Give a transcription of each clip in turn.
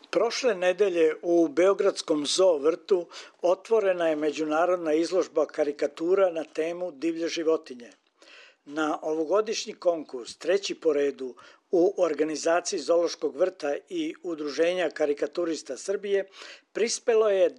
Prošle nedelje u Beogradskom zoo vrtu otvorena je međunarodna izložba karikatura na temu divlje životinje. Na ovogodišnji konkurs, treći po redu u organizaciji Zoološkog vrta i Udruženja karikaturista Srbije, prispelo je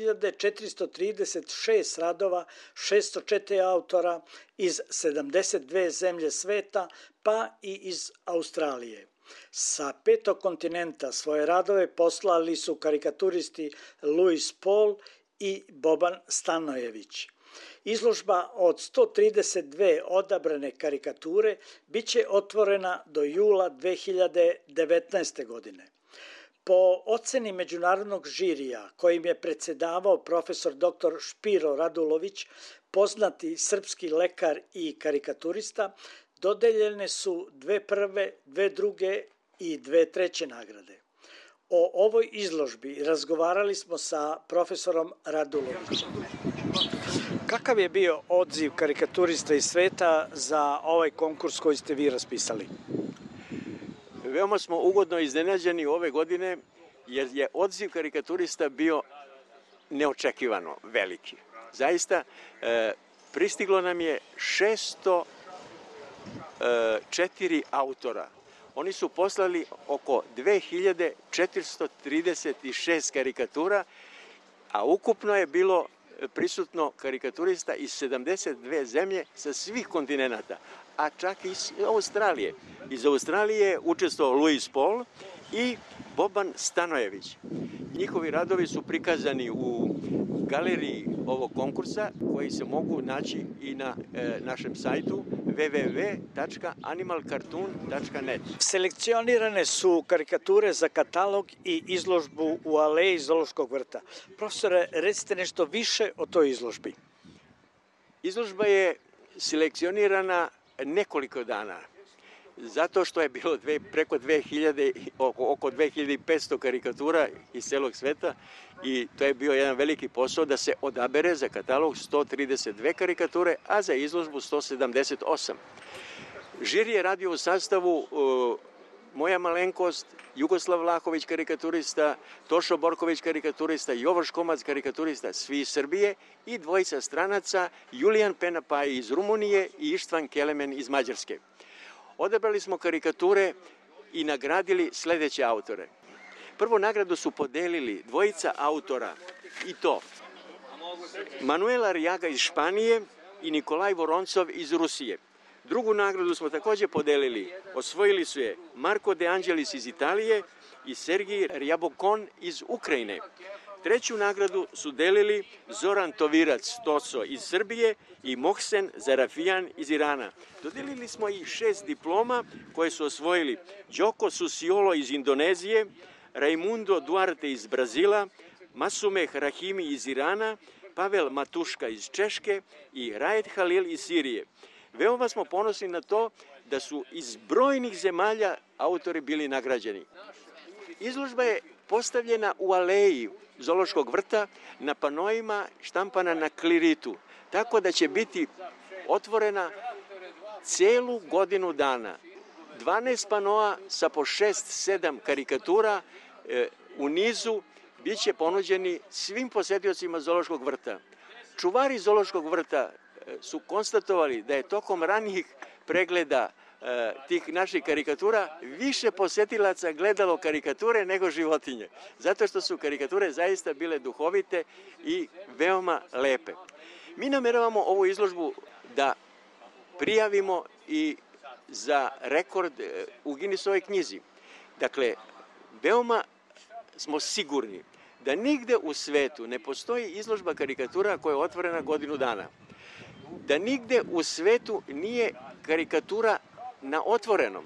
2436 radova 604 autora iz 72 zemlje sveta, pa i iz Australije. Sa 5. kontinenta svoje radove poslali su karikaturisti Louis Paul i Boban Stanojević. Izložba od 132 odabrane karikature biće otvorena do jula 2019. godine. Po oceni međunarodnog žirija, kojim je predsedavao profesor dr. Špiro Radulović, poznati srpski lekar i karikaturista, dodeljene su 2 prve, 2 druge i 2 treće nagrade. O ovoj izložbi razgovarali smo sa profesorom Radulovićem. Kakav je bio odziv karikaturista iz sveta za ovaj konkurs koji ste vi raspisali? Veoma smo ugodno iznenađeni ove godine jer je odziv karikaturista bio neočekivano veliki. Zaista, pristiglo nam je 604 autora. Oni su poslali oko 2436 karikatura, a ukupno je bilo prisutno karikaturista iz 72 zemlje sa svih kontinenata, a čak i iz Australije. Iz Australije je učestvovao Louis Paul i Boban Stanojević. Njihovi radovi su prikazani u galeriji ovog konkursa, koji se mogu naći i na našem sajtu www.animalcartoon.net. Selekcionirane su karikature za katalog i izložbu u aleji Zoološkog vrta. Profesore, recite nešto više o toj izložbi. Izložba je selekcionirana nekoliko dana, zato što je bilo preko 2000, oko 2500 karikatura iz celog sveta i to je bio jedan veliki posao da se odabere za katalog 132 karikature, a za izložbu 178. Žiri je radio u sastavu moja malenkost, Jugoslav Vlahović karikaturista, Tošo Borković karikaturista, Jovo Škomac karikaturista, svi iz Srbije i dvojica stranaca, Julijan Penapaj iz Rumunije i Ištvan Kelemen iz Mađarske. Odabrali smo karikature i nagradili sledeće autore. Prvu nagradu su podelili dvojica autora, i to Manuel Arriaga iz Španije i Nikolaj Voroncov iz Rusije. Drugu nagradu smo takođe podelili, osvojili su je Marko De Angelis iz Italije i Sergij Rjabokon iz Ukrajine. Treću nagradu su delili Zoran Tovirac Toso iz Srbije i Mohsen Zarafijan iz Irana. Dodelili smo i 6 diploma koje su osvojili Đoko Susiolo iz Indonezije, Raimundo Duarte iz Brazila, Masume Rahimi iz Irana, Pavel Matuška iz Češke i Raed Halil iz Sirije. Veoma smo ponosni na to da su iz brojnih zemalja autori bili nagrađeni. Izložba je postavljena u aleji Zoološkog vrta na panoima štampana na kliritu, tako da će biti otvorena celu godinu dana. 12 panoa sa po 6-7 karikatura u nizu biće ponuđeni svim posetiocima Zoološkog vrta. Čuvari Zoološkog vrta su konstatovali da je tokom ranijih pregleda tih naših karikatura više posetilaca gledalo karikature nego životinje, zato što su karikature zaista bile duhovite i veoma lepe. Mi nameravamo ovu izložbu da prijavimo i za rekord u Guinnessovoj knjizi. Dakle, veoma smo sigurni da nigde u svetu ne postoji izložba karikatura koja je otvorena godinu dana. Da nigde u svetu nije karikatura na otvorenom.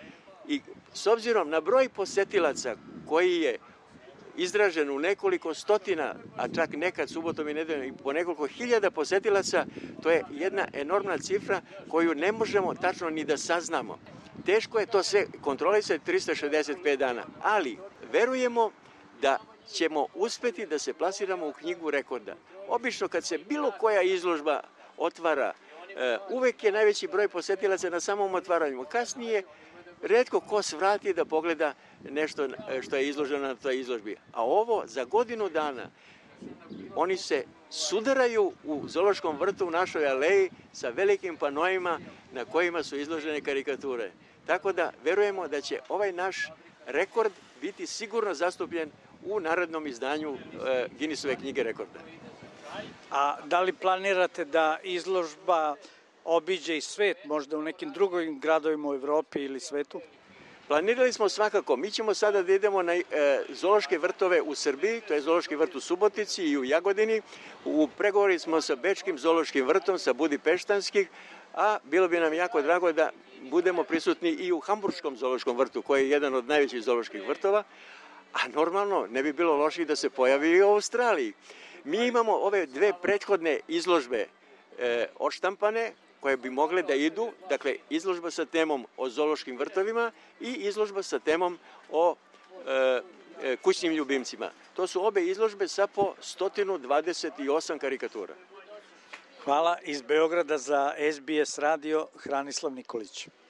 I s obzirom na broj posetilaca koji je izražen u nekoliko stotina, a čak nekad subotom i nedeljom i po nekoliko hiljada posetilaca, to je jedna enormna cifra koju ne možemo tačno ni da saznamo. Teško je to sve kontrolisati 365 dana, ali verujemo da ćemo uspeti da se plasiramo u knjigu rekorda. Obično kad se bilo koja izložba otvara, uvek je najveći broj posetilaca na samom otvaranju. Kasnije Retko ko svrati da pogleda nešto što je izloženo na toj izložbi. A ovo za godinu dana oni se sudaraju u zoološkom vrtu u našoj aleji sa velikim panoima na kojima su izložene karikature. Tako da verujemo da će ovaj naš rekord biti sigurno zastupljen u narednom izdanju Guinnessove knjige rekorda. A da li planirate da izložba obiđe i svet, možda u nekim drugim gradovima u Evropi ili svetu? Planirali smo svakako. Mi ćemo sada da idemo na zoološke vrtove u Srbiji, to je zoološki vrt u Subotici i u Jagodini. U pregovori smo sa Bečkim zoološkim vrtom, sa Budipeštanskih, a bilo bi nam jako drago da budemo prisutni i u Hamburškom zoološkom vrtu, koji je jedan od najvećih zooloških vrtova, a normalno ne bi bilo loše da se pojavi i u Australiji. Mi imamo ove dve prethodne izložbe odštampane, koje bi mogle da idu, dakle, izložba sa temom o zoološkim vrtovima i izložba sa temom o kućnim ljubimcima. To su obe izložbe sa po 128 karikatura. Hvala. Iz Beograda za SBS radio, Hranislav Nikolić.